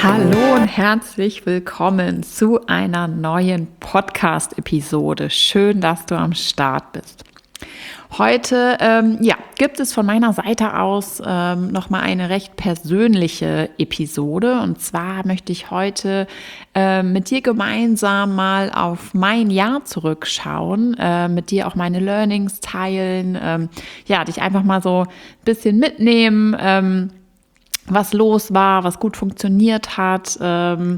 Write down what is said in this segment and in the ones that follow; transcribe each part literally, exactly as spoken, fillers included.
Hallo und herzlich willkommen zu einer neuen Podcast-Episode. Schön, dass du am Start bist. Heute ähm, ja, gibt es von meiner Seite aus ähm, nochmal eine recht persönliche Episode. Und zwar möchte ich heute äh, mit dir gemeinsam mal auf mein Jahr zurückschauen, äh, mit dir auch meine Learnings teilen, ähm, ja, dich einfach mal so ein bisschen mitnehmen, ähm, was los war, was gut funktioniert hat, ähm,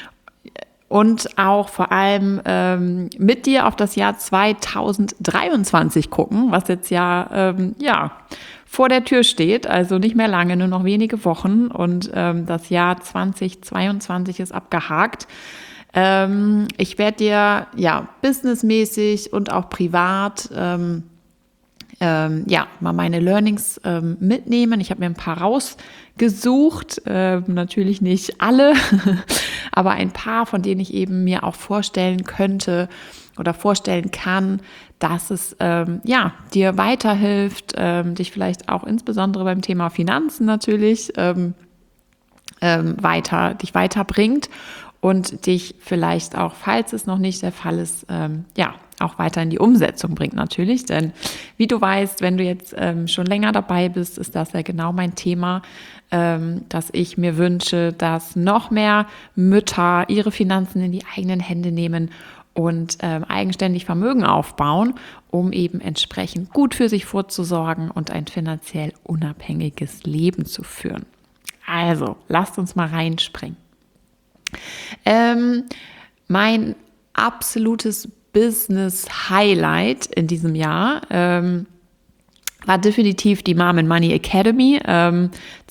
und auch vor allem ähm, mit dir auf das Jahr zweitausenddreiundzwanzig gucken, was jetzt ja, ähm, ja vor der Tür steht, also nicht mehr lange, nur noch wenige Wochen und ähm, das Jahr zweitausendzweiundzwanzig ist abgehakt. Ähm, ich werde dir ja businessmäßig und auch privat ähm, Ähm, ja, mal meine Learnings ähm, mitnehmen. Ich habe mir ein paar rausgesucht, ähm, natürlich nicht alle, aber ein paar, von denen ich eben mir auch vorstellen könnte oder vorstellen kann, dass es ähm, ja, dir weiterhilft, ähm, dich vielleicht auch insbesondere beim Thema Finanzen natürlich ähm, ähm, weiter, dich weiterbringt und dich vielleicht auch, falls es noch nicht der Fall ist, ähm, ja, auch weiter in die Umsetzung bringt natürlich. Denn wie du weißt, wenn du jetzt ähm, schon länger dabei bist, ist das ja genau mein Thema, ähm, dass ich mir wünsche, dass noch mehr Mütter ihre Finanzen in die eigenen Hände nehmen und ähm, eigenständig Vermögen aufbauen, um eben entsprechend gut für sich vorzusorgen und ein finanziell unabhängiges Leben zu führen. Also, lasst uns mal reinspringen. Ähm, mein absolutes Business-Highlight in diesem Jahr ähm, war definitiv die Mom and Money Academy. Ähm,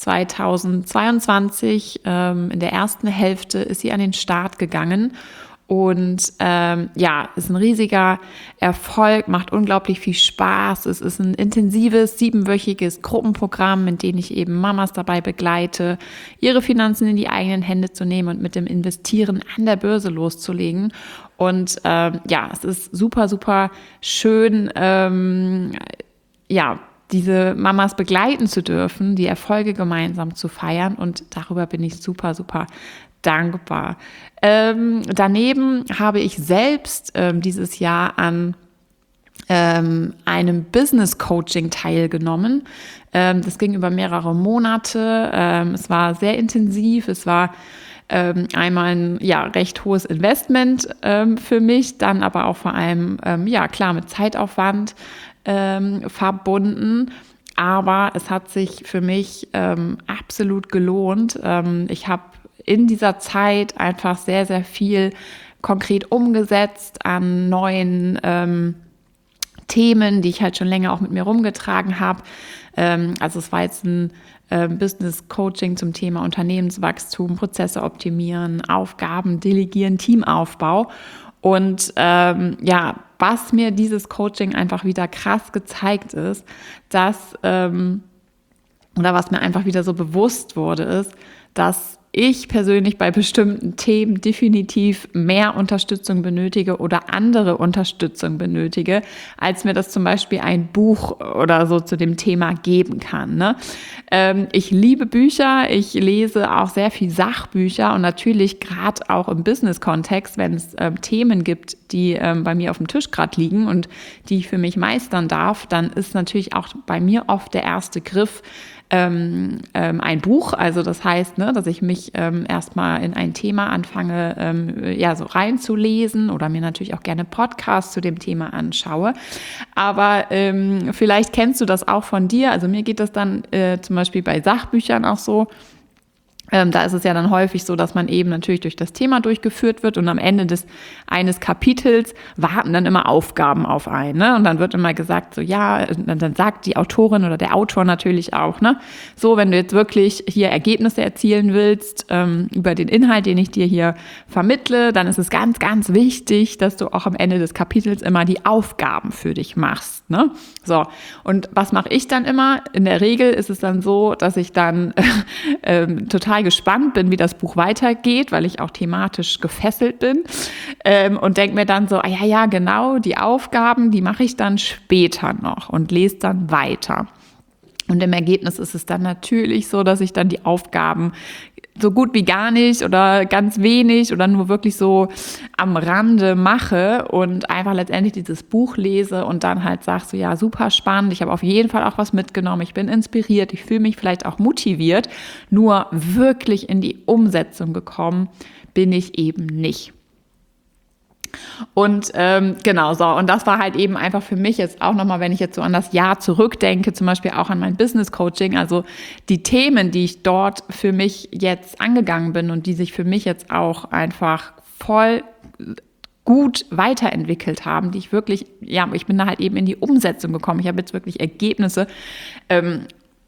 zweitausendzweiundzwanzig, ähm, in der ersten Hälfte, ist sie an den Start gegangen. Und ähm, ja, ist ein riesiger Erfolg, macht unglaublich viel Spaß. Es ist ein intensives, siebenwöchiges Gruppenprogramm, in dem ich eben Mamas dabei begleite, ihre Finanzen in die eigenen Hände zu nehmen und mit dem Investieren an der Börse loszulegen. Und ähm, ja, es ist super, super schön, ähm, ja, diese Mamas begleiten zu dürfen, die Erfolge gemeinsam zu feiern. Und darüber bin ich super, super dankbar. Ähm, daneben habe ich selbst ähm, dieses Jahr an ähm, einem Business Coaching teilgenommen. Ähm, das ging über mehrere Monate. Ähm, es war sehr intensiv. Es war ähm, einmal ein ja, recht hohes Investment ähm, für mich, dann aber auch vor allem, ähm, ja klar, mit Zeitaufwand ähm, verbunden. Aber es hat sich für mich ähm, absolut gelohnt. Ähm, ich habe in dieser Zeit einfach sehr, sehr viel konkret umgesetzt an neuen ähm, Themen, die ich halt schon länger auch mit mir rumgetragen habe. Ähm, also es war jetzt ein äh, Business Coaching zum Thema Unternehmenswachstum, Prozesse optimieren, Aufgaben delegieren, Teamaufbau. Und ähm, ja, was mir dieses Coaching einfach wieder krass gezeigt ist, dass, ähm, oder was mir einfach wieder so bewusst wurde, ist, dass ich persönlich bei bestimmten Themen definitiv mehr Unterstützung benötige oder andere Unterstützung benötige, als mir das zum Beispiel ein Buch oder so zu dem Thema geben kann. Ne? Ähm, ich liebe Bücher, ich lese auch sehr viel Sachbücher und natürlich gerade auch im Business-Kontext, wenn es ähm, Themen gibt, die ähm, bei mir auf dem Tisch gerade liegen und die ich für mich meistern darf, dann ist natürlich auch bei mir oft der erste Griff, Ähm, ähm, ein Buch, also das heißt, ne, dass ich mich ähm, erstmal in ein Thema anfange, ähm, ja, so reinzulesen oder mir natürlich auch gerne Podcasts zu dem Thema anschaue. Aber ähm, vielleicht kennst du das auch von dir. Also mir geht das dann äh, zum Beispiel bei Sachbüchern auch so. Ähm, da ist es ja dann häufig so, dass man eben natürlich durch das Thema durchgeführt wird und am Ende des eines Kapitels warten dann immer Aufgaben auf einen, ne? Und dann wird immer gesagt, so ja, dann, dann sagt die Autorin oder der Autor natürlich auch, ne, so, wenn du jetzt wirklich hier Ergebnisse erzielen willst ähm, über den Inhalt, den ich dir hier vermittle, dann ist es ganz, ganz wichtig, dass du auch am Ende des Kapitels immer die Aufgaben für dich machst, ne? So, und was mache ich dann immer? In der Regel ist es dann so, dass ich dann äh, total gespannt bin, wie das Buch weitergeht, weil ich auch thematisch gefesselt bin ähm, und denke mir dann so, ah, ja, ja, genau, die Aufgaben, die mache ich dann später noch und lese dann weiter. Und im Ergebnis ist es dann natürlich so, dass ich dann die Aufgaben so gut wie gar nicht oder ganz wenig oder nur wirklich so am Rande mache und einfach letztendlich dieses Buch lese und dann halt sag so, ja, super spannend, ich habe auf jeden Fall auch was mitgenommen, ich bin inspiriert, ich fühle mich vielleicht auch motiviert, nur wirklich in die Umsetzung gekommen bin ich eben nicht. Und ähm, genau so, und das war halt eben einfach für mich jetzt auch nochmal, wenn ich jetzt so an das Jahr zurückdenke, zum Beispiel auch an mein Business Coaching, also die Themen, die ich dort für mich jetzt angegangen bin und die sich für mich jetzt auch einfach voll gut weiterentwickelt haben, die ich wirklich, ja, ich bin da halt eben in die Umsetzung gekommen. Ich habe jetzt wirklich Ergebnisse ähm,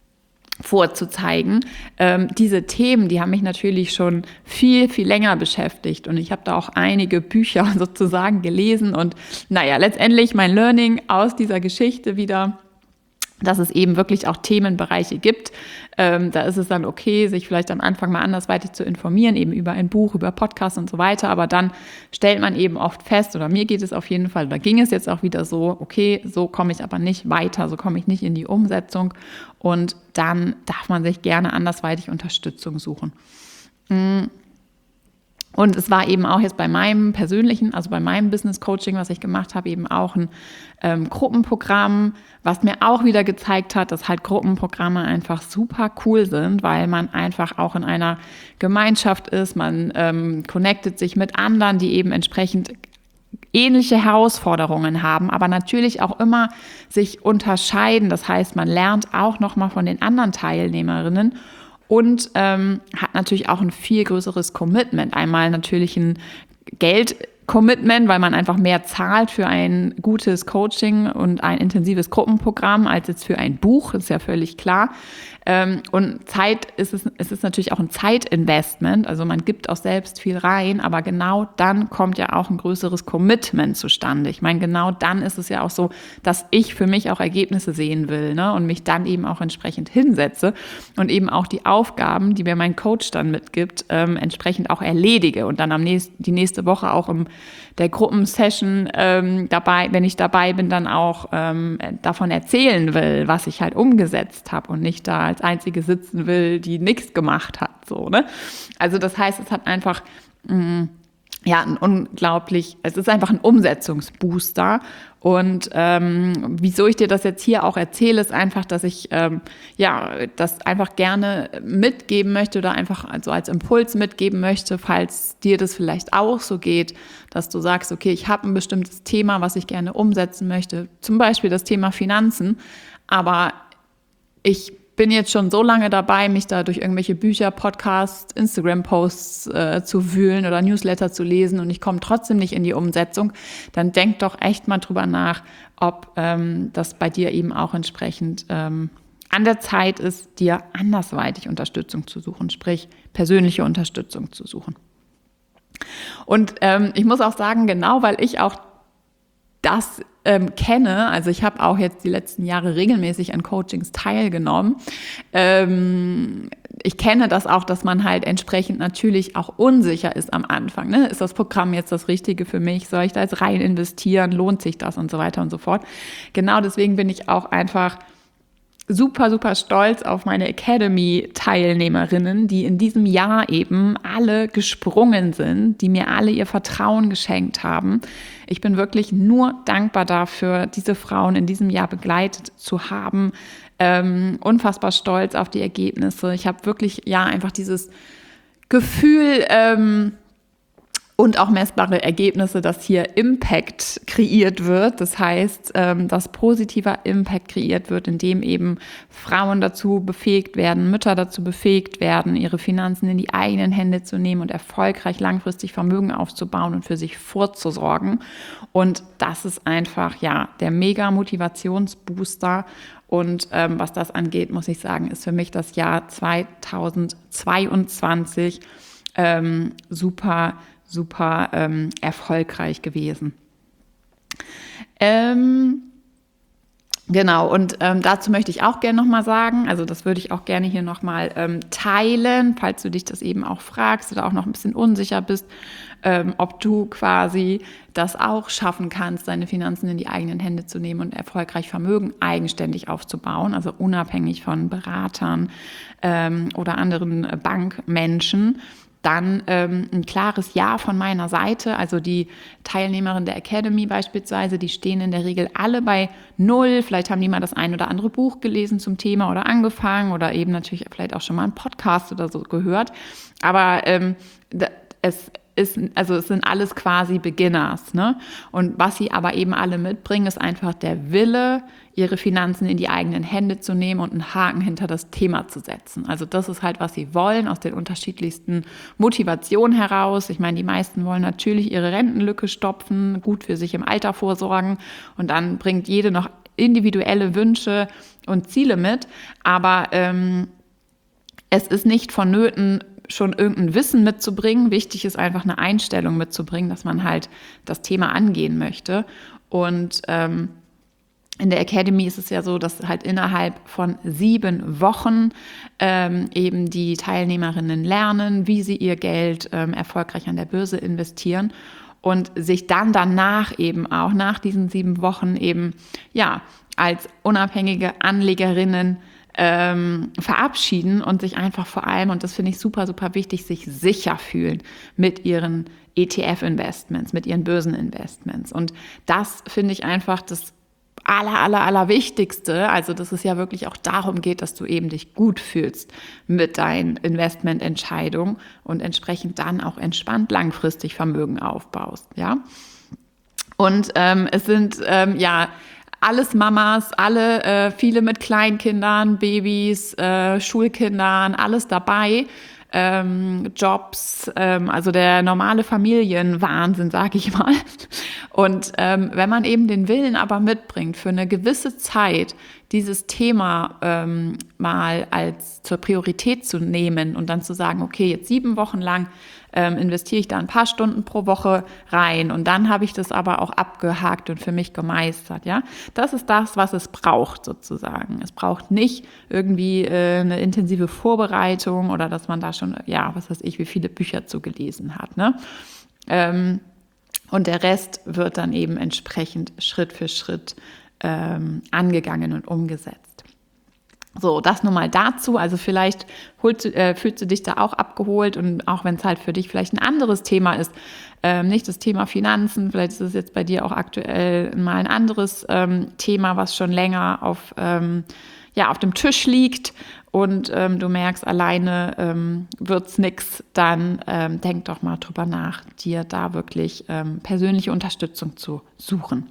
vorzuzeigen. Ähm, diese Themen, die haben mich natürlich schon viel, viel länger beschäftigt und ich habe da auch einige Bücher sozusagen gelesen und naja, letztendlich mein Learning aus dieser Geschichte wieder, dass es eben wirklich auch Themenbereiche gibt. Ähm, da ist es dann okay, sich vielleicht am Anfang mal andersweitig zu informieren, eben über ein Buch, über Podcasts und so weiter. Aber dann stellt man eben oft fest, oder mir geht es auf jeden Fall, da ging es jetzt auch wieder so, okay, so komme ich aber nicht weiter, so komme ich nicht in die Umsetzung. Und dann darf man sich gerne andersweitig Unterstützung suchen. Mhm. Und es war eben auch jetzt bei meinem persönlichen, also bei meinem Business Coaching, was ich gemacht habe, eben auch ein ähm, Gruppenprogramm, was mir auch wieder gezeigt hat, dass halt Gruppenprogramme einfach super cool sind, weil man einfach auch in einer Gemeinschaft ist, man ähm, connectet sich mit anderen, die eben entsprechend ähnliche Herausforderungen haben, aber natürlich auch immer sich unterscheiden. Das heißt, man lernt auch nochmal von den anderen Teilnehmerinnen und ähm, hat natürlich auch ein viel größeres Commitment. Einmal natürlich ein Geld-Commitment, weil man einfach mehr zahlt für ein gutes Coaching und ein intensives Gruppenprogramm als jetzt für ein Buch, ist ja völlig klar. Ähm, und Zeit ist es, es ist natürlich auch ein Zeitinvestment, also man gibt auch selbst viel rein, aber genau dann kommt ja auch ein größeres Commitment zustande. Ich meine, genau dann ist es ja auch so, dass ich für mich auch Ergebnisse sehen will, ne, und mich dann eben auch entsprechend hinsetze und eben auch die Aufgaben, die mir mein Coach dann mitgibt, ähm, entsprechend auch erledige und dann am nächsten, die nächste Woche auch im der Gruppensession ähm, dabei, wenn ich dabei bin, dann auch ähm, davon erzählen will, was ich halt umgesetzt habe und nicht da als Einzige sitzen will, die nichts gemacht hat. So, ne? Also das heißt, es hat einfach mh, ja ein unglaublich, es ist einfach ein Umsetzungsbooster. Und ähm, wieso ich dir das jetzt hier auch erzähle, ist einfach, dass ich ähm, ja das einfach gerne mitgeben möchte oder einfach also als Impuls mitgeben möchte, falls dir das vielleicht auch so geht, dass du sagst, okay, ich habe ein bestimmtes Thema, was ich gerne umsetzen möchte, zum Beispiel das Thema Finanzen, aber ich bin jetzt schon so lange dabei, mich da durch irgendwelche Bücher, Podcasts, Instagram-Posts äh, zu wühlen oder Newsletter zu lesen und ich komme trotzdem nicht in die Umsetzung, dann denk doch echt mal drüber nach, ob ähm, das bei dir eben auch entsprechend ähm, an der Zeit ist, dir andersweitig Unterstützung zu suchen, sprich persönliche Unterstützung zu suchen. Und ähm, ich muss auch sagen, genau weil ich auch das ähm, kenne, also ich habe auch jetzt die letzten Jahre regelmäßig an Coachings teilgenommen. Ähm, ich kenne das auch, dass man halt entsprechend natürlich auch unsicher ist am Anfang. Ne? Ist das Programm jetzt das Richtige für mich? Soll ich da jetzt rein investieren? Lohnt sich das? Und so weiter und so fort. Genau deswegen bin ich auch einfach super, super stolz auf meine Academy-Teilnehmerinnen, die in diesem Jahr eben alle gesprungen sind, die mir alle ihr Vertrauen geschenkt haben. Ich bin wirklich nur dankbar dafür, diese Frauen in diesem Jahr begleitet zu haben. Ähm, unfassbar stolz auf die Ergebnisse. Ich habe wirklich, ja, einfach dieses Gefühl, ähm, und auch messbare Ergebnisse, dass hier Impact kreiert wird. Das heißt, dass positiver Impact kreiert wird, indem eben Frauen dazu befähigt werden, Mütter dazu befähigt werden, ihre Finanzen in die eigenen Hände zu nehmen und erfolgreich langfristig Vermögen aufzubauen und für sich vorzusorgen. Und das ist einfach, ja, der mega Motivationsbooster. Und ähm, was das angeht, muss ich sagen, ist für mich das Jahr zweitausendzweiundzwanzig ähm, super super ähm, erfolgreich gewesen. Ähm, Genau, und ähm, dazu möchte ich auch gerne nochmal sagen, also das würde ich auch gerne hier nochmal ähm, teilen, falls du dich das eben auch fragst oder auch noch ein bisschen unsicher bist, ähm, ob du quasi das auch schaffen kannst, deine Finanzen in die eigenen Hände zu nehmen und erfolgreich Vermögen eigenständig aufzubauen, also unabhängig von Beratern ähm, oder anderen Bankmenschen. Dann ähm, ein klares Ja von meiner Seite. Also die Teilnehmerinnen der Academy beispielsweise, die stehen in der Regel alle bei null. Vielleicht haben die mal das ein oder andere Buch gelesen zum Thema oder angefangen oder eben natürlich vielleicht auch schon mal einen Podcast oder so gehört. Aber ähm, es ist, also es sind alles quasi Beginners, ne? Und was sie aber eben alle mitbringen, ist einfach der Wille, ihre Finanzen in die eigenen Hände zu nehmen und einen Haken hinter das Thema zu setzen. Also das ist halt, was sie wollen, aus den unterschiedlichsten Motivationen heraus. Ich meine, die meisten wollen natürlich ihre Rentenlücke stopfen, gut für sich im Alter vorsorgen und dann bringt jede noch individuelle Wünsche und Ziele mit. Aber ähm, es ist nicht vonnöten, schon irgendein Wissen mitzubringen. Wichtig ist einfach eine Einstellung mitzubringen, dass man halt das Thema angehen möchte. Und ähm, in der Academy ist es ja so, dass halt innerhalb von sieben Wochen ähm, eben die Teilnehmerinnen lernen, wie sie ihr Geld ähm, erfolgreich an der Börse investieren und sich dann danach eben auch nach diesen sieben Wochen eben ja als unabhängige Anlegerinnen ähm, verabschieden und sich einfach vor allem, und das finde ich super, super wichtig, sich sicher fühlen mit ihren E T F-Investments, mit ihren Börseninvestments. Und das finde ich einfach das aller, aller, aller Wichtigste, also dass es ja wirklich auch darum geht, dass du eben dich gut fühlst mit deinen Investmententscheidungen und entsprechend dann auch entspannt langfristig Vermögen aufbaust, ja. Und ähm, es sind, ähm, ja, alles Mamas, alle, äh, viele mit Kleinkindern, Babys, äh, Schulkindern, alles dabei. Ähm, Jobs, ähm, also der normale Familienwahnsinn, sag ich mal. Und ähm, wenn man eben den Willen aber mitbringt, für eine gewisse Zeit dieses Thema ähm, mal als zur Priorität zu nehmen und dann zu sagen, okay, jetzt sieben Wochen lang ähm, investiere ich da ein paar Stunden pro Woche rein und dann habe ich das aber auch abgehakt und für mich gemeistert, ja. Das ist das, was es braucht sozusagen. Es braucht nicht irgendwie äh, eine intensive Vorbereitung oder dass man da schon, ja, was weiß ich, wie viele Bücher zu gelesen hat, ne? Ähm, und der Rest wird dann eben entsprechend Schritt für Schritt ähm, angegangen und umgesetzt. So, das nur mal dazu. Also vielleicht holst, äh, fühlst du dich da auch abgeholt und auch wenn es halt für dich vielleicht ein anderes Thema ist, ähm, nicht das Thema Finanzen, vielleicht ist es jetzt bei dir auch aktuell mal ein anderes ähm, Thema, was schon länger auf, ähm, ja, auf dem Tisch liegt und ähm, du merkst, alleine ähm, wird's nix, dann ähm, denk doch mal drüber nach, dir da wirklich ähm, persönliche Unterstützung zu suchen.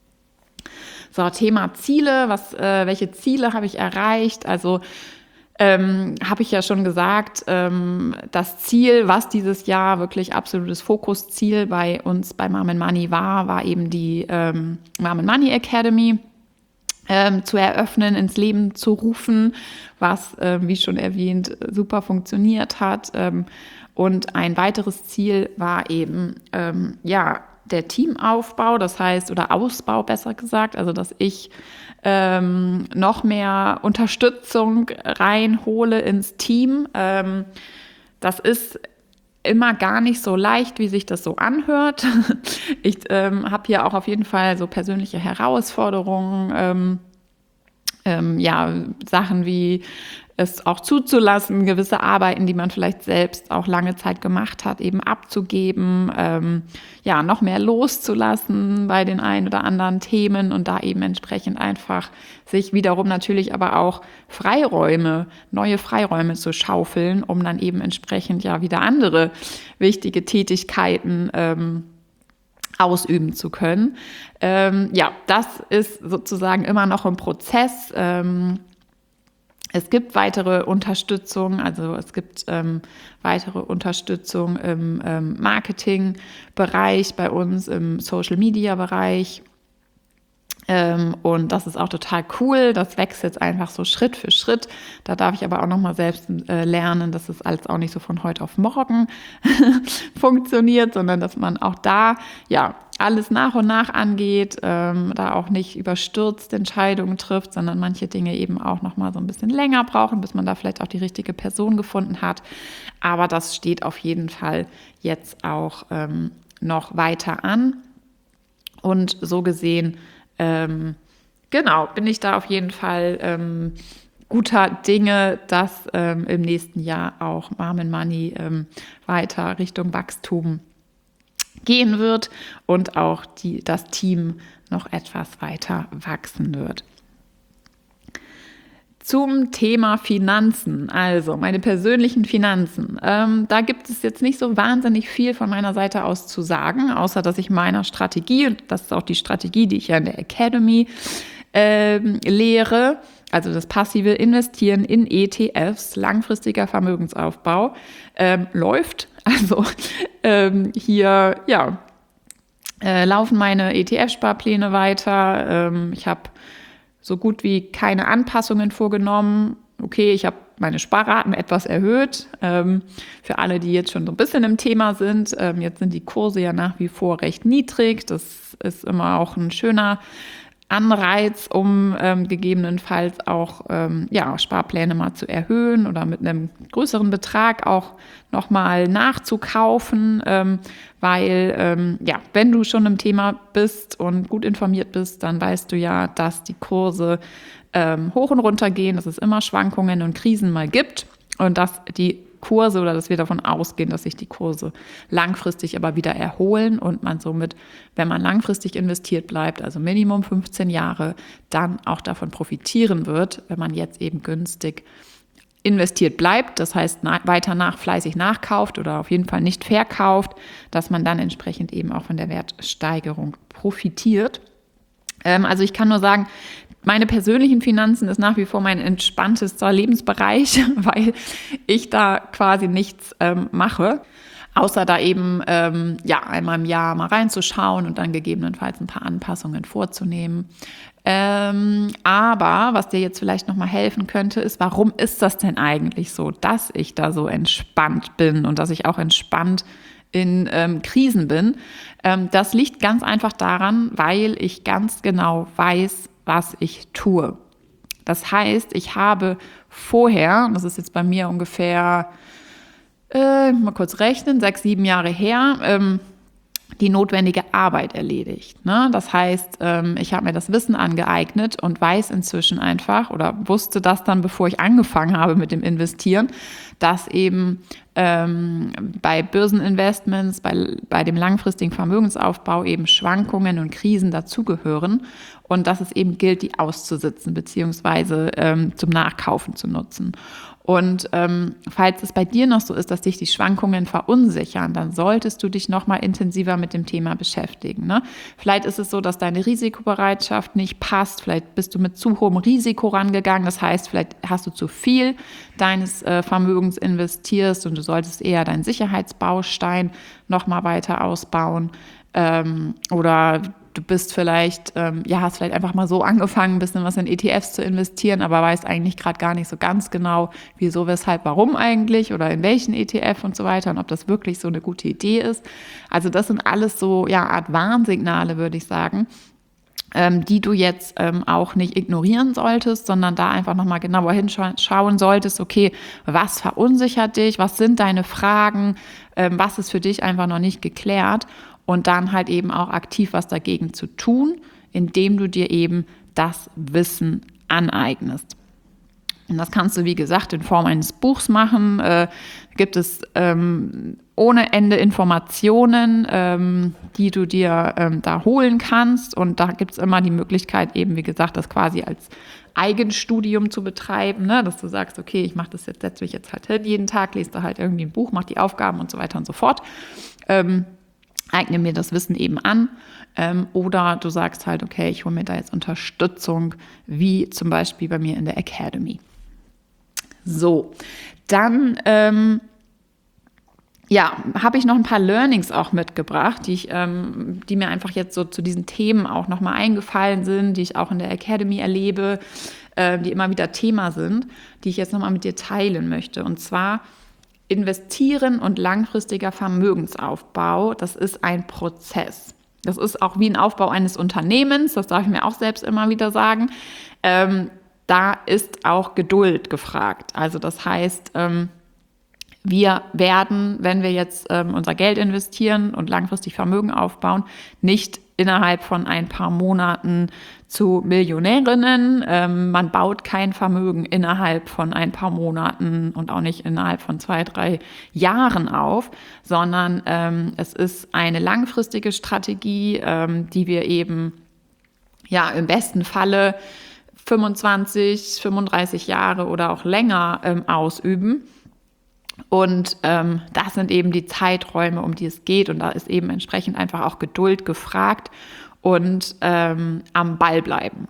So, Thema Ziele, was, äh, welche Ziele habe ich erreicht? Also ähm, habe ich ja schon gesagt, ähm, das Ziel, was dieses Jahr wirklich absolutes Fokusziel bei uns bei Mom and Money war, war eben die ähm, Mom and Money Academy ähm, zu eröffnen, ins Leben zu rufen, was, äh, wie schon erwähnt, super funktioniert hat. Ähm, und ein weiteres Ziel war eben, ähm, ja, der Teamaufbau, das heißt, oder Ausbau besser gesagt, also dass ich ähm, noch mehr Unterstützung reinhole ins Team. Ähm, das ist immer gar nicht so leicht, wie sich das so anhört. Ich ähm, habe hier auch auf jeden Fall so persönliche Herausforderungen, ähm, ähm, ja, Sachen wie es auch zuzulassen, gewisse Arbeiten, die man vielleicht selbst auch lange Zeit gemacht hat, eben abzugeben, ähm, ja, noch mehr loszulassen bei den ein oder anderen Themen und da eben entsprechend einfach sich wiederum natürlich aber auch Freiräume, neue Freiräume zu schaufeln, um dann eben entsprechend ja wieder andere wichtige Tätigkeiten ähm, ausüben zu können. Ähm, ja, das ist sozusagen immer noch ein Prozess. Ähm, Es gibt weitere Unterstützung, also es gibt ähm, weitere Unterstützung im ähm, Marketingbereich bei uns, im Social-Media-Bereich. Ähm, und das ist auch total cool. Das wächst jetzt einfach so Schritt für Schritt. Da darf ich aber auch nochmal selbst äh, lernen, dass es alles auch nicht so von heute auf morgen funktioniert, sondern dass man auch da ja alles nach und nach angeht, ähm, da auch nicht überstürzt Entscheidungen trifft, sondern manche Dinge eben auch nochmal so ein bisschen länger brauchen, bis man da vielleicht auch die richtige Person gefunden hat. Aber das steht auf jeden Fall jetzt auch ähm, noch weiter an. Und so gesehen Ähm, genau, bin ich da auf jeden Fall ähm, guter Dinge, dass ähm, im nächsten Jahr auch Mom and Money ähm, weiter Richtung Wachstum gehen wird und auch die, das Team noch etwas weiter wachsen wird. Zum Thema Finanzen, also meine persönlichen Finanzen. Ähm, da gibt es jetzt nicht so wahnsinnig viel von meiner Seite aus zu sagen, außer dass ich meiner Strategie, und das ist auch die Strategie, die ich ja in der Academy ähm, lehre, also das passive Investieren in E T Fs, langfristiger Vermögensaufbau, ähm, läuft. Also ähm, hier, ja, äh, laufen meine E T F-Sparpläne weiter. Ähm, ich habe so gut wie keine Anpassungen vorgenommen. Okay, ich habe meine Sparraten etwas erhöht. Ähm, für alle, die jetzt schon so ein bisschen im Thema sind, ähm, jetzt sind die Kurse ja nach wie vor recht niedrig. Das ist immer auch ein schöner Anreiz, um ähm, gegebenenfalls auch ähm, ja, Sparpläne mal zu erhöhen oder mit einem größeren Betrag auch nochmal nachzukaufen, ähm, weil ähm, ja, wenn du schon im Thema bist und gut informiert bist, dann weißt du ja, dass die Kurse ähm, hoch und runter gehen, dass es immer Schwankungen und Krisen mal gibt und dass die Kurse oder dass wir davon ausgehen, dass sich die Kurse langfristig aber wieder erholen und man somit, wenn man langfristig investiert bleibt, also Minimum fünfzehn Jahre, dann auch davon profitieren wird, wenn man jetzt eben günstig investiert bleibt, das heißt na, weiter nach fleißig nachkauft oder auf jeden Fall nicht verkauft, dass man dann entsprechend eben auch von der Wertsteigerung profitiert. Ähm, also ich kann nur sagen, meine persönlichen Finanzen ist nach wie vor mein entspanntester Lebensbereich, weil ich da quasi nichts ähm, mache, außer da eben ähm, ja einmal im Jahr mal reinzuschauen und dann gegebenenfalls ein paar Anpassungen vorzunehmen. Ähm, aber was dir jetzt vielleicht nochmal helfen könnte, ist, warum ist das denn eigentlich so, dass ich da so entspannt bin und dass ich auch entspannt in ähm, Krisen bin? Ähm, das liegt ganz einfach daran, weil ich ganz genau weiß, was ich tue. Das heißt, ich habe vorher, das ist jetzt bei mir ungefähr, äh, mal kurz rechnen, sechs, sieben Jahre her, ähm, die notwendige Arbeit erledigt. Ne? Das heißt, ähm, ich habe mir das Wissen angeeignet und weiß inzwischen einfach oder wusste das dann, bevor ich angefangen habe mit dem Investieren, dass eben ähm, bei Börseninvestments, bei, bei dem langfristigen Vermögensaufbau eben Schwankungen und Krisen dazugehören und dass es eben gilt, die auszusitzen beziehungsweise ähm, zum Nachkaufen zu nutzen. Und ähm, falls es bei dir noch so ist, dass dich die Schwankungen verunsichern, dann solltest du dich noch mal intensiver mit dem Thema beschäftigen. Ne? Vielleicht ist es so, dass deine Risikobereitschaft nicht passt. Vielleicht bist du mit zu hohem Risiko rangegangen. Das heißt, vielleicht hast du zu viel deines äh, Vermögens investiert und du solltest eher deinen Sicherheitsbaustein noch mal weiter ausbauen. Ähm, oder du bist vielleicht, ähm, ja, hast vielleicht einfach mal so angefangen, ein bisschen was in E T Fs zu investieren, aber weißt eigentlich gerade gar nicht so ganz genau, wieso, weshalb, warum eigentlich oder in welchen E T F und so weiter und ob das wirklich so eine gute Idee ist. Also das sind alles so, ja, Art Warnsignale, würde ich sagen, ähm, die du jetzt ähm, auch nicht ignorieren solltest, sondern da einfach nochmal genauer hinschauen solltest, okay, was verunsichert dich, was sind deine Fragen, ähm, was ist für dich einfach noch nicht geklärt und dann halt eben auch aktiv was dagegen zu tun, indem du dir eben das Wissen aneignest. Und das kannst du, wie gesagt, in Form eines Buchs machen. Äh, gibt es ähm, ohne Ende Informationen, ähm, die du dir ähm, da holen kannst. Und da gibt es immer die Möglichkeit, eben, wie gesagt, das quasi als Eigenstudium zu betreiben, ne? Dass du sagst, okay, ich mache das jetzt, setze mich jetzt halt hin, jeden Tag, lese da halt irgendwie ein Buch, mache die Aufgaben und so weiter und so fort. Ähm, eigne mir das Wissen eben an, ähm, oder du sagst halt, okay, ich hole mir da jetzt Unterstützung, wie zum Beispiel bei mir in der Academy. So, dann ähm, ja, habe ich noch ein paar Learnings auch mitgebracht, die ich, ähm, die mir einfach jetzt so zu diesen Themen auch nochmal eingefallen sind, die ich auch in der Academy erlebe, äh, die immer wieder Thema sind, die ich jetzt nochmal mit dir teilen möchte. Und zwar investieren und langfristiger Vermögensaufbau, das ist ein Prozess. Das ist auch wie ein Aufbau eines Unternehmens, das darf ich mir auch selbst immer wieder sagen. Ähm, da ist auch Geduld gefragt. Also das heißt, ähm, wir werden, wenn wir jetzt ähm, unser Geld investieren und langfristig Vermögen aufbauen, nicht innerhalb von ein paar Monaten zu Millionärinnen. Ähm, man baut kein Vermögen innerhalb von ein paar Monaten und auch nicht innerhalb von zwei, drei Jahren auf, sondern ähm, es ist eine langfristige Strategie, ähm, die wir eben ja im besten Falle fünfundzwanzig, fünfunddreißig Jahre oder auch länger ähm, ausüben. Und ähm, das sind eben die Zeiträume, um die es geht. Und da ist eben entsprechend einfach auch Geduld gefragt und ähm, am Ball bleiben.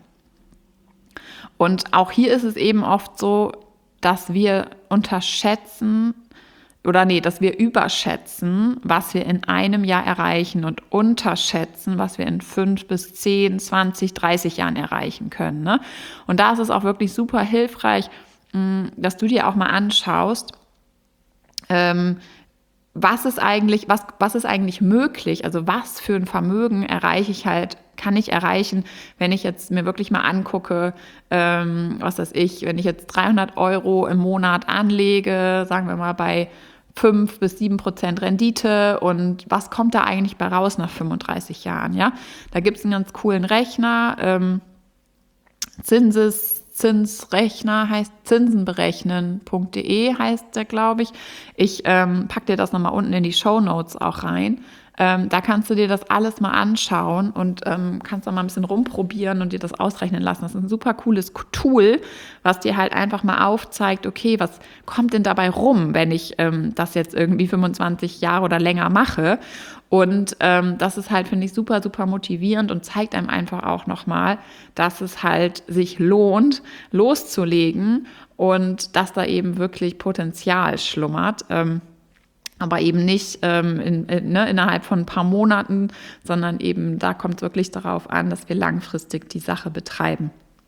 Und auch hier ist es eben oft so, dass wir unterschätzen oder nee, dass wir überschätzen, was wir in einem Jahr erreichen und unterschätzen, was wir in fünf bis zehn, zwanzig, dreißig Jahren erreichen können. Ne? Und da ist es auch wirklich super hilfreich, mh, dass du dir auch mal anschaust, Ähm, was ist eigentlich, was, was ist eigentlich möglich? Also was für ein Vermögen erreiche ich halt, kann ich erreichen, wenn ich jetzt mir wirklich mal angucke, ähm, was weiß ich, wenn ich jetzt dreihundert Euro im Monat anlege, sagen wir mal bei fünf bis sieben Prozent Rendite, und was kommt da eigentlich bei raus nach fünfunddreißig Jahren? Ja, da gibt es einen ganz coolen Rechner, ähm, Zinses Zinsrechner heißt zinsenberechnen punkt de heißt der, glaube ich. Ich ähm, packe dir das nochmal unten in die Shownotes auch rein. Ähm, da kannst du dir das alles mal anschauen und ähm, kannst dann mal ein bisschen rumprobieren und dir das ausrechnen lassen. Das ist ein super cooles Tool, was dir halt einfach mal aufzeigt, okay, was kommt denn dabei rum, wenn ich ähm, das jetzt irgendwie fünfundzwanzig Jahre oder länger mache? Und ähm, das ist halt, finde ich, super, super motivierend und zeigt einem einfach auch nochmal, dass es halt sich lohnt, loszulegen und dass da eben wirklich Potenzial schlummert. Ähm, aber eben nicht ähm, in, in, ne, innerhalb von ein paar Monaten, sondern eben da kommt es wirklich darauf an, dass wir langfristig die Sache betreiben.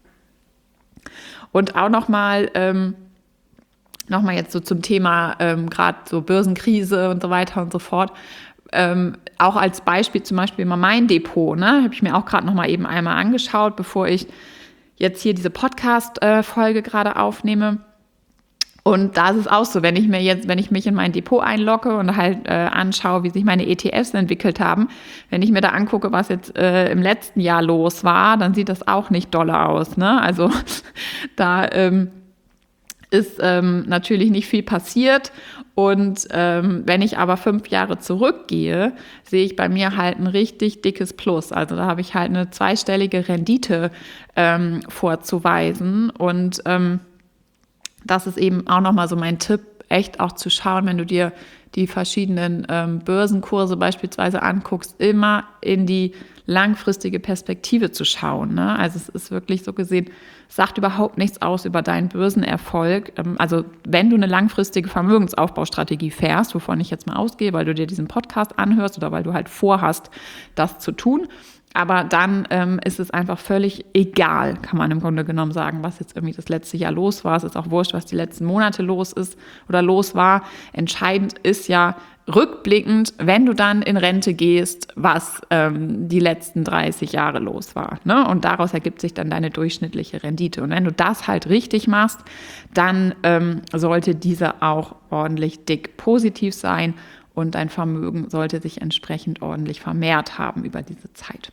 Und auch nochmal, ähm, nochmal jetzt so zum Thema ähm, gerade so Börsenkrise und so weiter und so fort. Ähm, auch als Beispiel zum Beispiel mal mein Depot, ne, habe ich mir auch gerade noch mal eben einmal angeschaut, bevor ich jetzt hier diese Podcast-Folge gerade aufnehme. Und da ist es auch so, wenn ich mir jetzt, wenn ich mich in mein Depot einlogge und halt äh, anschaue, wie sich meine E T Fs entwickelt haben, wenn ich mir da angucke, was jetzt äh, im letzten Jahr los war, dann sieht das auch nicht dolle aus, ne? Also da ähm, ist ähm, natürlich nicht viel passiert. Und ähm, wenn ich aber fünf Jahre zurückgehe, sehe ich bei mir halt ein richtig dickes Plus. Also da habe ich halt eine zweistellige Rendite ähm, vorzuweisen. Und ähm, das ist eben auch nochmal so mein Tipp, echt auch zu schauen, wenn du dir die verschiedenen ähm, Börsenkurse beispielsweise anguckst, immer in die langfristige Perspektive zu schauen. Ne? Also es ist wirklich so gesehen, sagt überhaupt nichts aus über deinen Börsenerfolg. Ähm, also wenn du eine langfristige Vermögensaufbaustrategie fährst, wovon ich jetzt mal ausgehe, weil du dir diesen Podcast anhörst oder weil du halt vorhast, das zu tun, aber dann ähm, ist es einfach völlig egal, kann man im Grunde genommen sagen, was jetzt irgendwie das letzte Jahr los war. Es ist auch wurscht, was die letzten Monate los ist oder los war. Entscheidend ist ja rückblickend, wenn du dann in Rente gehst, was ähm, die letzten dreißig Jahre los war. Ne? Und daraus ergibt sich dann deine durchschnittliche Rendite. Und wenn du das halt richtig machst, dann ähm, sollte diese auch ordentlich dick positiv sein und dein Vermögen sollte sich entsprechend ordentlich vermehrt haben über diese Zeit.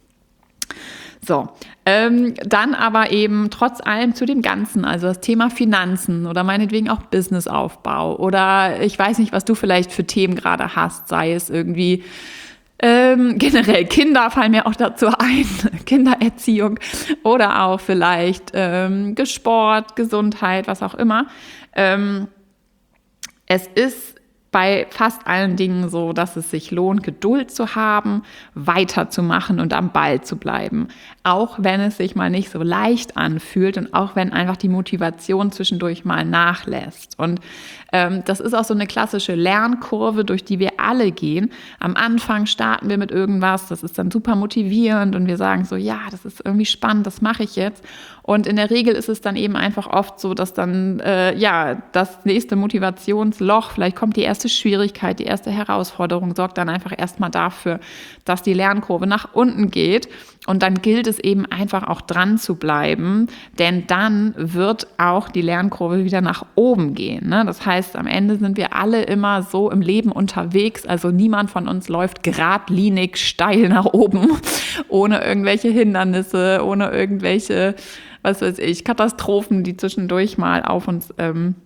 So, ähm, dann aber eben trotz allem zu dem Ganzen, also das Thema Finanzen oder meinetwegen auch Businessaufbau oder ich weiß nicht, was du vielleicht für Themen gerade hast, sei es irgendwie ähm, generell Kinder fallen mir auch dazu ein, Kindererziehung oder auch vielleicht ähm, Sport, Gesundheit, was auch immer. Ähm, es ist bei fast allen Dingen so, dass es sich lohnt, Geduld zu haben, weiterzumachen und am Ball zu bleiben. Auch wenn es sich mal nicht so leicht anfühlt und auch wenn einfach die Motivation zwischendurch mal nachlässt. Und ähm, das ist auch so eine klassische Lernkurve, durch die wir alle gehen. Am Anfang starten wir mit irgendwas, das ist dann super motivierend und wir sagen so, ja, das ist irgendwie spannend, das mache ich jetzt. Und in der Regel ist es dann eben einfach oft so, dass dann äh, ja das nächste Motivationsloch, vielleicht kommt die erste Schwierigkeit, die erste Herausforderung, sorgt dann einfach erstmal dafür, dass die Lernkurve nach unten geht. Und dann gilt es eben einfach auch dran zu bleiben, denn dann wird auch die Lernkurve wieder nach oben gehen. Ne? Das heißt, am Ende sind wir alle immer so im Leben unterwegs. Also niemand von uns läuft geradlinig steil nach oben, ohne irgendwelche Hindernisse, ohne irgendwelche, was weiß ich, Katastrophen, die zwischendurch mal auf uns ähm,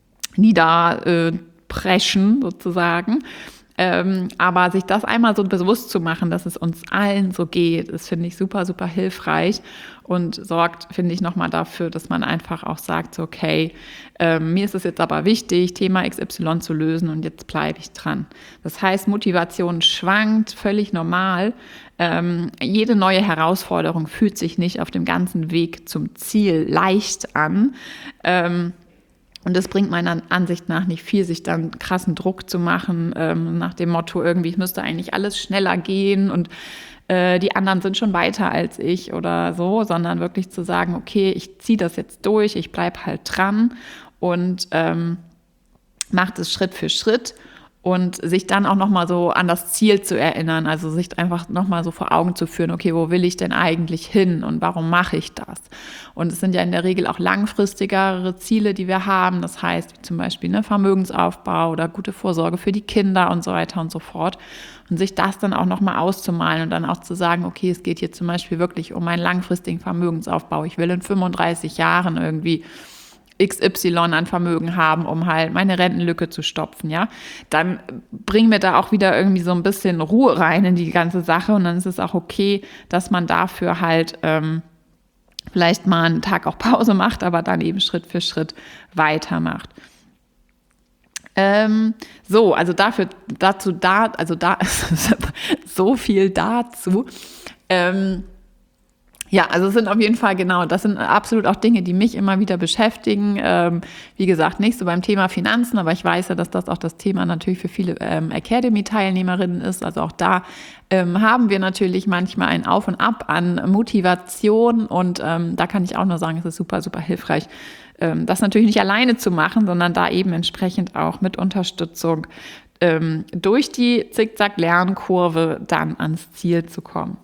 niederpreschen, äh, sozusagen. Ähm, aber sich das einmal so bewusst zu machen, dass es uns allen so geht, ist, finde ich, super, super hilfreich und sorgt, finde ich, nochmal dafür, dass man einfach auch sagt, so, okay, ähm, mir ist es jetzt aber wichtig, Thema X Y zu lösen und jetzt bleibe ich dran. Das heißt, Motivation schwankt, völlig normal. Ähm, jede neue Herausforderung fühlt sich nicht auf dem ganzen Weg zum Ziel leicht an. Ähm, Und es bringt meiner Ansicht nach nicht viel, sich dann krassen Druck zu machen, ähm, nach dem Motto, irgendwie, es müsste eigentlich alles schneller gehen und äh, die anderen sind schon weiter als ich oder so, sondern wirklich zu sagen, okay, ich ziehe das jetzt durch, ich bleibe halt dran und ähm, mache das Schritt für Schritt. Und sich dann auch nochmal so an das Ziel zu erinnern, also sich einfach nochmal so vor Augen zu führen, okay, wo will ich denn eigentlich hin und warum mache ich das? Und es sind ja in der Regel auch langfristigere Ziele, die wir haben, das heißt zum Beispiel ne, Vermögensaufbau oder gute Vorsorge für die Kinder und so weiter und so fort. Und sich das dann auch nochmal auszumalen und dann auch zu sagen, okay, es geht hier zum Beispiel wirklich um einen langfristigen Vermögensaufbau. Ich will in fünfunddreißig Jahren irgendwie X Y an Vermögen haben, um halt meine Rentenlücke zu stopfen, ja, dann bringen wir da auch wieder irgendwie so ein bisschen Ruhe rein in die ganze Sache und dann ist es auch okay, dass man dafür halt ähm, vielleicht mal einen Tag auch Pause macht, aber dann eben Schritt für Schritt weitermacht. Ähm, so, also dafür, dazu, da, also da ist so viel dazu. Ähm, Ja, also es sind auf jeden Fall genau, das sind absolut auch Dinge, die mich immer wieder beschäftigen. Ähm, wie gesagt, nicht so beim Thema Finanzen, aber ich weiß ja, dass das auch das Thema natürlich für viele ähm, Academy-Teilnehmerinnen ist. Also auch da ähm, haben wir natürlich manchmal ein Auf und Ab an Motivation und ähm, da kann ich auch nur sagen, es ist super, super hilfreich, ähm, das natürlich nicht alleine zu machen, sondern da eben entsprechend auch mit Unterstützung ähm, durch die Zickzack-Lernkurve dann ans Ziel zu kommen.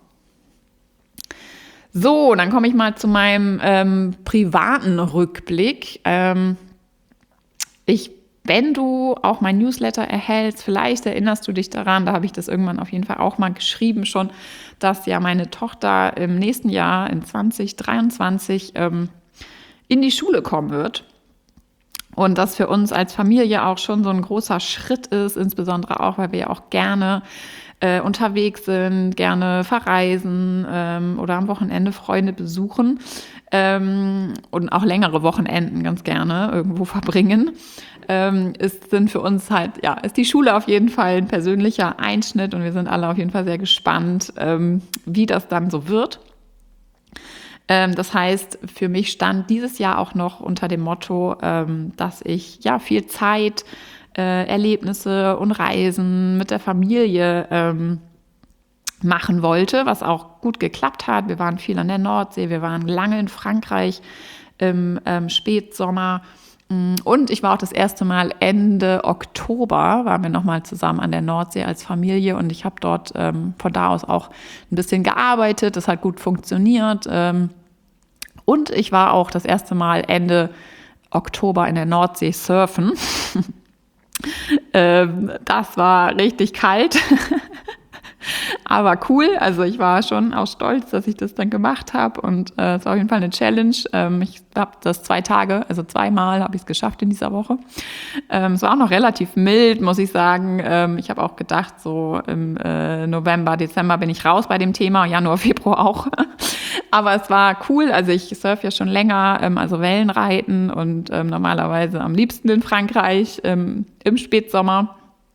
So, dann komme ich mal zu meinem ähm, privaten Rückblick. Ähm, ich, wenn du auch mein Newsletter erhältst, vielleicht erinnerst du dich daran, da habe ich das irgendwann auf jeden Fall auch mal geschrieben schon, dass ja meine Tochter im nächsten Jahr, in zwanzig dreiundzwanzig, ähm, in die Schule kommen wird. Und das für uns als Familie auch schon so ein großer Schritt ist, insbesondere auch, weil wir ja auch gerne Äh, unterwegs sind, gerne verreisen ähm, oder am Wochenende Freunde besuchen ähm, und auch längere Wochenenden ganz gerne irgendwo verbringen, ähm, ist, sind für uns halt, ja, ist die Schule auf jeden Fall ein persönlicher Einschnitt und wir sind alle auf jeden Fall sehr gespannt, ähm, wie das dann so wird. Ähm, das heißt, für mich stand dieses Jahr auch noch unter dem Motto, ähm, dass ich ja viel Zeit Äh, Erlebnisse und Reisen mit der Familie ähm, machen wollte, was auch gut geklappt hat. Wir waren viel an der Nordsee, wir waren lange in Frankreich im ähm, Spätsommer und ich war auch das erste Mal Ende Oktober, waren wir nochmal zusammen an der Nordsee als Familie und ich habe dort ähm, von da aus auch ein bisschen gearbeitet, das hat gut funktioniert ähm, und ich war auch das erste Mal Ende Oktober in der Nordsee surfen. Ähm, das war richtig kalt, aber cool. Also ich war schon auch stolz, dass ich das dann gemacht habe und äh, es war auf jeden Fall eine Challenge. Ähm, ich habe das zwei Tage, also zweimal habe ich es geschafft in dieser Woche. Ähm, es war auch noch relativ mild, muss ich sagen. Ähm, ich habe auch gedacht, so im äh, November, Dezember bin ich raus bei dem Thema, Januar, Februar auch. Aber es war cool, also ich surfe ja schon länger, ähm, also Wellenreiten und ähm, normalerweise am liebsten in Frankreich ähm, im Spätsommer.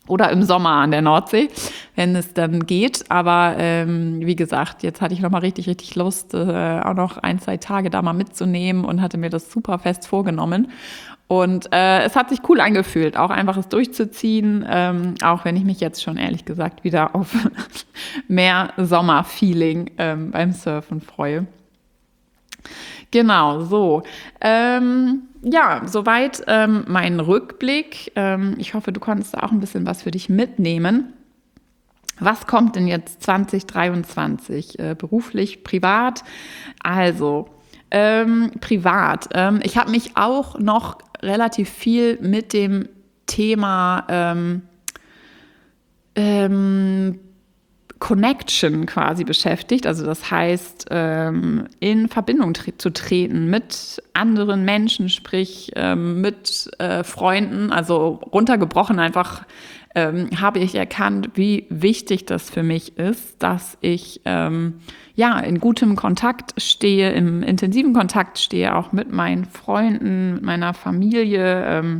Oder im Sommer an der Nordsee, wenn es dann geht. Aber ähm, wie gesagt, jetzt hatte ich nochmal richtig, richtig Lust, äh, auch noch ein, zwei Tage da mal mitzunehmen und hatte mir das super fest vorgenommen. Und äh, es hat sich cool angefühlt, auch einfach es durchzuziehen, ähm, auch wenn ich mich jetzt schon ehrlich gesagt wieder auf mehr Sommerfeeling ähm, beim Surfen freue. Genau, so. Ähm, ja, soweit ähm, mein Rückblick. Ähm, ich hoffe, du konntest auch ein bisschen was für dich mitnehmen. Was kommt denn jetzt zwanzig dreiundzwanzig? Äh, beruflich, privat? Also, ähm, privat. Ähm, ich habe mich auch noch relativ viel mit dem Thema ähm, ähm, Connection quasi beschäftigt, also das heißt, ähm, in Verbindung tre- zu treten mit anderen Menschen, sprich ähm, mit äh, Freunden, also runtergebrochen einfach ähm, habe ich erkannt, wie wichtig das für mich ist, dass ich ähm, ja in gutem Kontakt stehe, im intensiven Kontakt stehe, auch mit meinen Freunden, mit meiner Familie ähm,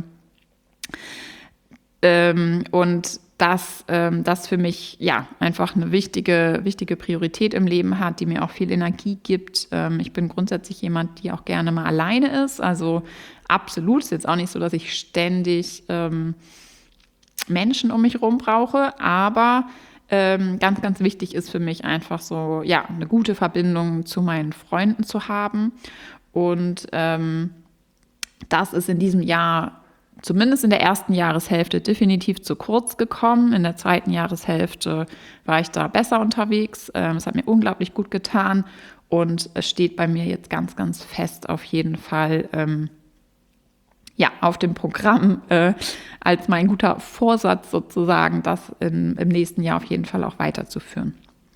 ähm, und dass ähm, das für mich ja einfach eine wichtige, wichtige Priorität im Leben hat, die mir auch viel Energie gibt. Ähm, ich bin grundsätzlich jemand, die auch gerne mal alleine ist. Also absolut, ist jetzt auch nicht so, dass ich ständig ähm, Menschen um mich herum brauche, aber ähm, ganz, ganz wichtig ist für mich einfach so, ja, eine gute Verbindung zu meinen Freunden zu haben. Und ähm, das ist in diesem Jahr zumindest in der ersten Jahreshälfte definitiv zu kurz gekommen. In der zweiten Jahreshälfte war ich da besser unterwegs. Es hat mir unglaublich gut getan und es steht bei mir jetzt ganz, ganz fest auf jeden Fall ähm, ja, auf dem Programm äh, als mein guter Vorsatz sozusagen, das in, im nächsten Jahr auf jeden Fall auch weiterzuführen.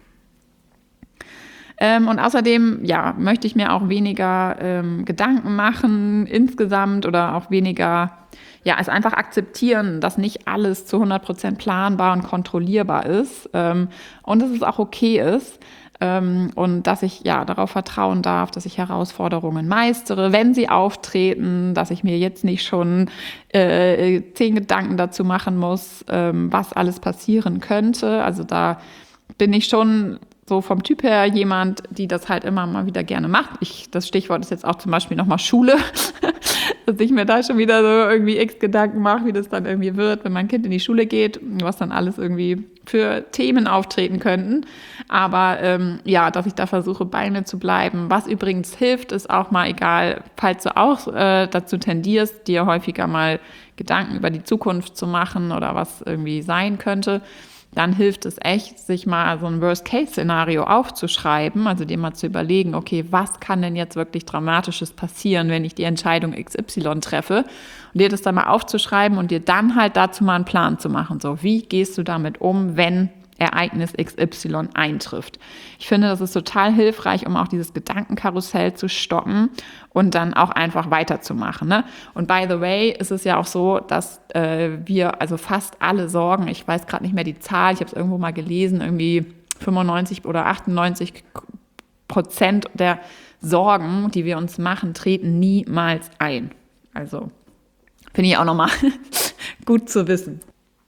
Ähm, und außerdem, ja, möchte ich mir auch weniger ähm, Gedanken machen insgesamt oder auch weniger, ja, es einfach akzeptieren, dass nicht alles zu hundert Prozent planbar und kontrollierbar ist ähm, und dass es auch okay ist ähm, und dass ich, ja, darauf vertrauen darf, dass ich Herausforderungen meistere, wenn sie auftreten, dass ich mir jetzt nicht schon äh, zehn Gedanken dazu machen muss, ähm, was alles passieren könnte. Also da bin ich schon so vom Typ her jemand, die das halt immer mal wieder gerne macht. Ich, das Stichwort ist jetzt auch zum Beispiel nochmal Schule, dass ich mir da schon wieder so irgendwie x Gedanken mache, wie das dann irgendwie wird, wenn mein Kind in die Schule geht, was dann alles irgendwie für Themen auftreten könnten. Aber ähm, ja, dass ich da versuche, bei mir zu bleiben. Was übrigens hilft, ist auch mal egal, falls du auch äh, dazu tendierst, dir häufiger mal Gedanken über die Zukunft zu machen oder was irgendwie sein könnte, dann hilft es echt, sich mal so ein Worst-Case-Szenario aufzuschreiben, also dir mal zu überlegen, okay, was kann denn jetzt wirklich Dramatisches passieren, wenn ich die Entscheidung X Y treffe, und dir das dann mal aufzuschreiben und dir dann halt dazu mal einen Plan zu machen, so, wie gehst du damit um, wenn Ereignis X Y eintrifft. Ich finde, das ist total hilfreich, um auch dieses Gedankenkarussell zu stoppen und dann auch einfach weiterzumachen. Ne? Und by the way ist es ja auch so, dass äh, wir also fast alle Sorgen, ich weiß gerade nicht mehr die Zahl, ich habe es irgendwo mal gelesen, irgendwie fünfundneunzig oder achtundneunzig Prozent der Sorgen, die wir uns machen, treten niemals ein. Also finde ich auch nochmal gut zu wissen.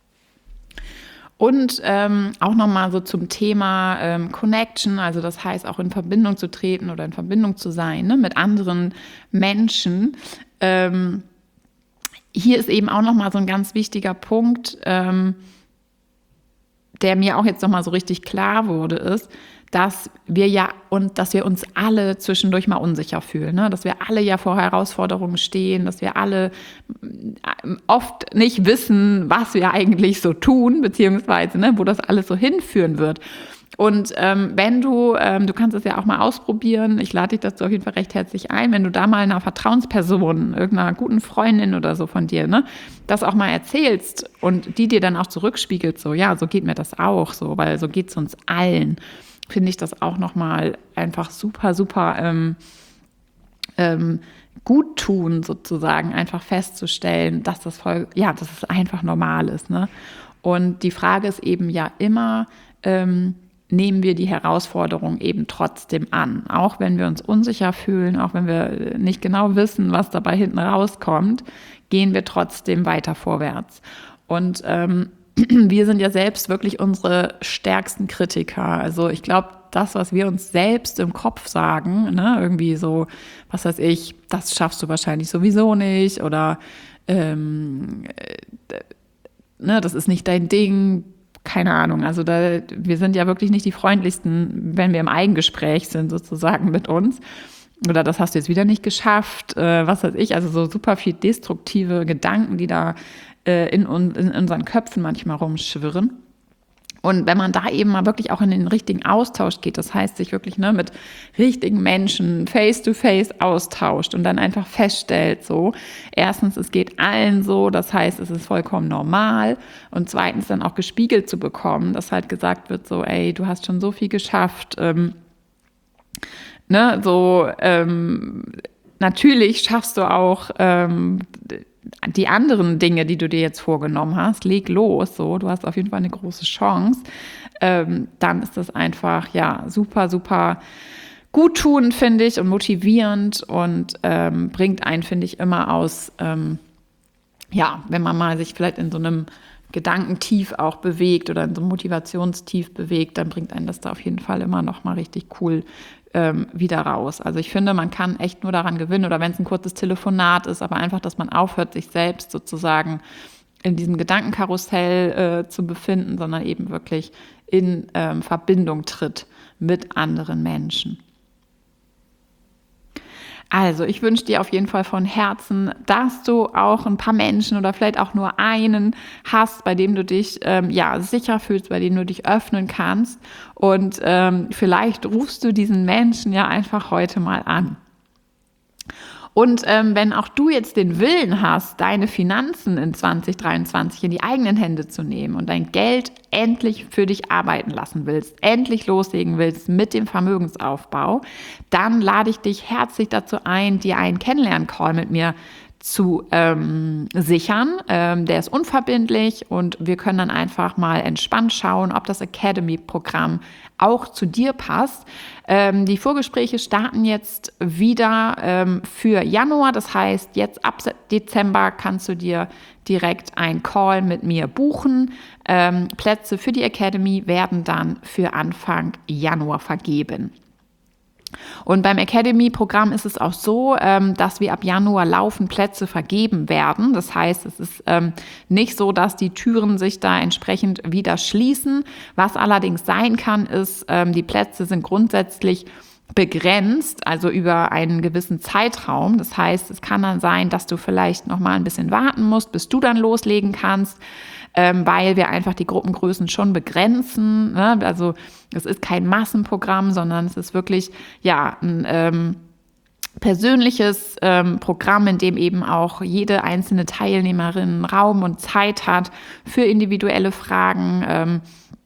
Und ähm, auch nochmal so zum Thema ähm, Connection, also das heißt auch in Verbindung zu treten oder in Verbindung zu sein, ne, mit anderen Menschen. Ähm, hier ist eben auch nochmal so ein ganz wichtiger Punkt, ähm, der mir auch jetzt nochmal so richtig klar wurde, ist, dass wir ja und dass wir uns alle zwischendurch mal unsicher fühlen, ne? Dass wir alle ja vor Herausforderungen stehen, dass wir alle oft nicht wissen, was wir eigentlich so tun, beziehungsweise ne, wo das alles so hinführen wird. Und ähm, wenn du, ähm, du kannst es ja auch mal ausprobieren, ich lade dich dazu auf jeden Fall recht herzlich ein, wenn du da mal einer Vertrauensperson, irgendeiner guten Freundin oder so von dir, ne, das auch mal erzählst und die dir dann auch zurückspiegelt, so, ja, so geht mir das auch, so, weil so geht es uns allen, finde ich das auch nochmal einfach super, super ähm, ähm, gut tun, sozusagen, einfach festzustellen, dass das voll, ja, dass es einfach normal ist, ne? Und die Frage ist eben ja immer, ähm, nehmen wir die Herausforderung eben trotzdem an, auch wenn wir uns unsicher fühlen, auch wenn wir nicht genau wissen, was dabei hinten rauskommt, gehen wir trotzdem weiter vorwärts. Und ähm, wir sind ja selbst wirklich unsere stärksten Kritiker. Also ich glaube, das, was wir uns selbst im Kopf sagen, ne, irgendwie so, was weiß ich, das schaffst du wahrscheinlich sowieso nicht oder ähm, äh, ne, das ist nicht dein Ding, keine Ahnung. Also da, wir sind ja wirklich nicht die freundlichsten, wenn wir im Eigengespräch sind sozusagen mit uns. Oder das hast du jetzt wieder nicht geschafft, äh, was weiß ich. Also so super viel destruktive Gedanken, die da äh, in, in unseren Köpfen manchmal rumschwirren. Und wenn man da eben mal wirklich auch in den richtigen Austausch geht, das heißt, sich wirklich ne, mit richtigen Menschen face-to-face austauscht und dann einfach feststellt, so, erstens, es geht allen so, das heißt, es ist vollkommen normal und zweitens dann auch gespiegelt zu bekommen, dass halt gesagt wird, so, ey, du hast schon so viel geschafft, ähm, ne, so, ähm, natürlich schaffst du auch, ähm, die anderen Dinge, die du dir jetzt vorgenommen hast, leg los, so, du hast auf jeden Fall eine große Chance, ähm, dann ist das einfach, ja, super, super guttunend, finde ich, und motivierend und ähm, bringt einen, finde ich, immer aus, ähm, ja, wenn man mal sich vielleicht in so einem Gedankentief auch bewegt oder in so einem Motivationstief bewegt, dann bringt einen das da auf jeden Fall immer noch mal richtig cool ähm, wieder raus. Also ich finde, man kann echt nur daran gewinnen oder wenn es ein kurzes Telefonat ist, aber einfach, dass man aufhört, sich selbst sozusagen in diesem Gedankenkarussell äh, zu befinden, sondern eben wirklich in ähm, Verbindung tritt mit anderen Menschen. Also ich wünsche dir auf jeden Fall von Herzen, dass du auch ein paar Menschen oder vielleicht auch nur einen hast, bei dem du dich ähm, ja sicher fühlst, bei dem du dich öffnen kannst. Und ähm, vielleicht rufst du diesen Menschen ja einfach heute mal an. Und ähm, wenn auch du jetzt den Willen hast, deine Finanzen in zwanzig dreiundzwanzig in die eigenen Hände zu nehmen und dein Geld endlich für dich arbeiten lassen willst, endlich loslegen willst mit dem Vermögensaufbau, dann lade ich dich herzlich dazu ein, dir einen Kennenlern-Call mit mir zu ähm, sichern. Ähm, der ist unverbindlich und wir können dann einfach mal entspannt schauen, ob das Academy-Programm auch zu dir passt. Ähm, die Vorgespräche starten jetzt wieder ähm, für Januar. Das heißt, jetzt ab Dezember kannst du dir direkt einen Call mit mir buchen. Ähm, Plätze für die Academy werden dann für Anfang Januar vergeben. Und beim Academy-Programm ist es auch so, ähm, dass wir ab Januar laufend Plätze vergeben werden. Das heißt, es ist ähm, nicht so, dass die Türen sich da entsprechend wieder schließen. Was allerdings sein kann, ist, ähm, die Plätze sind grundsätzlich begrenzt, also über einen gewissen Zeitraum. Das heißt, es kann dann sein, dass du vielleicht noch mal ein bisschen warten musst, bis du dann loslegen kannst, ähm, weil wir einfach die Gruppengrößen schon begrenzen. Ne? Also es ist kein Massenprogramm, sondern es ist wirklich ja ein ähm, persönliches ähm, Programm, in dem eben auch jede einzelne Teilnehmerin Raum und Zeit hat für individuelle Fragen. Ähm,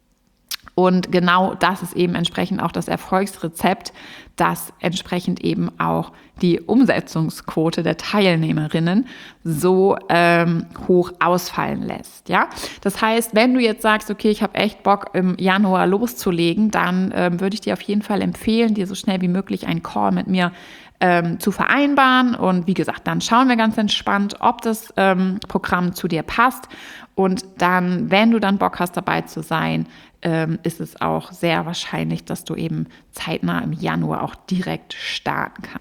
Und genau das ist eben entsprechend auch das Erfolgsrezept, das entsprechend eben auch die Umsetzungsquote der Teilnehmerinnen so ähm, hoch ausfallen lässt. Ja? Das heißt, wenn du jetzt sagst, okay, ich habe echt Bock im Januar loszulegen, dann ähm, würde ich dir auf jeden Fall empfehlen, dir so schnell wie möglich einen Call mit mir Ähm, zu vereinbaren. Und wie gesagt, dann schauen wir ganz entspannt, ob das ähm, Programm zu dir passt. Und dann, wenn du dann Bock hast, dabei zu sein, ähm, ist es auch sehr wahrscheinlich, dass du eben zeitnah im Januar auch direkt starten kannst.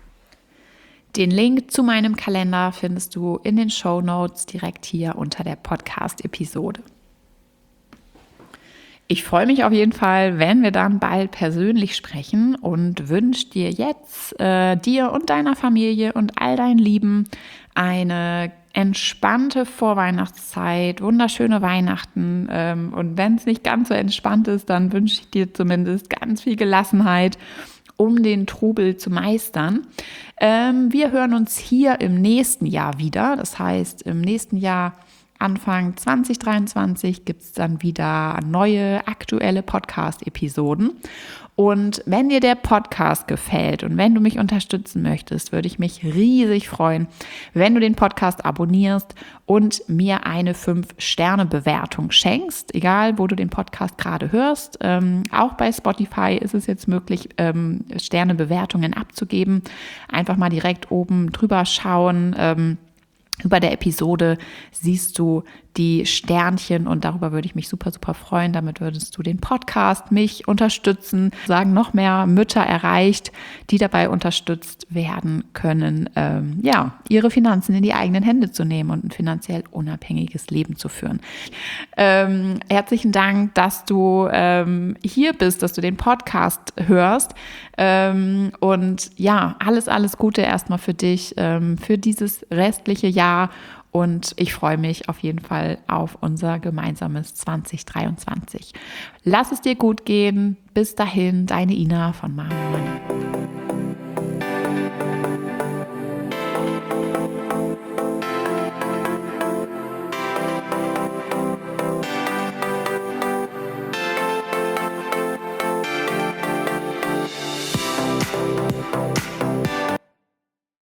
Den Link zu meinem Kalender findest du in den Shownotes direkt hier unter der Podcast-Episode. Ich freue mich auf jeden Fall, wenn wir dann bald persönlich sprechen und wünsche dir jetzt, äh, dir und deiner Familie und all deinen Lieben eine entspannte Vorweihnachtszeit, wunderschöne Weihnachten. Ähm, und wenn es nicht ganz so entspannt ist, dann wünsche ich dir zumindest ganz viel Gelassenheit, um den Trubel zu meistern. Ähm, wir hören uns hier im nächsten Jahr wieder. Das heißt, im nächsten Jahr Anfang zwanzig dreiundzwanzig gibt es dann wieder neue, aktuelle Podcast-Episoden. Und wenn dir der Podcast gefällt und wenn du mich unterstützen möchtest, würde ich mich riesig freuen, wenn du den Podcast abonnierst und mir eine fünf Sterne Bewertung schenkst, egal wo du den Podcast gerade hörst. Ähm, auch bei Spotify ist es jetzt möglich, ähm, Sternebewertungen abzugeben. Einfach mal direkt oben drüber schauen. Ähm, Über der Episode siehst du die Sternchen und darüber würde ich mich super, super freuen. Damit würdest du den Podcast, mich unterstützen, sagen, noch mehr Mütter erreicht, die dabei unterstützt werden können, ähm, ja, ihre Finanzen in die eigenen Hände zu nehmen und ein finanziell unabhängiges Leben zu führen. Ähm, herzlichen Dank, dass du ähm, hier bist, dass du den Podcast hörst. Ähm, und ja, alles, alles Gute erstmal für dich, ähm, für dieses restliche Jahr. Und ich freue mich auf jeden Fall auf unser gemeinsames zwanzig dreiundzwanzig. Lass es dir gut gehen. Bis dahin, deine Ina von Mama Money.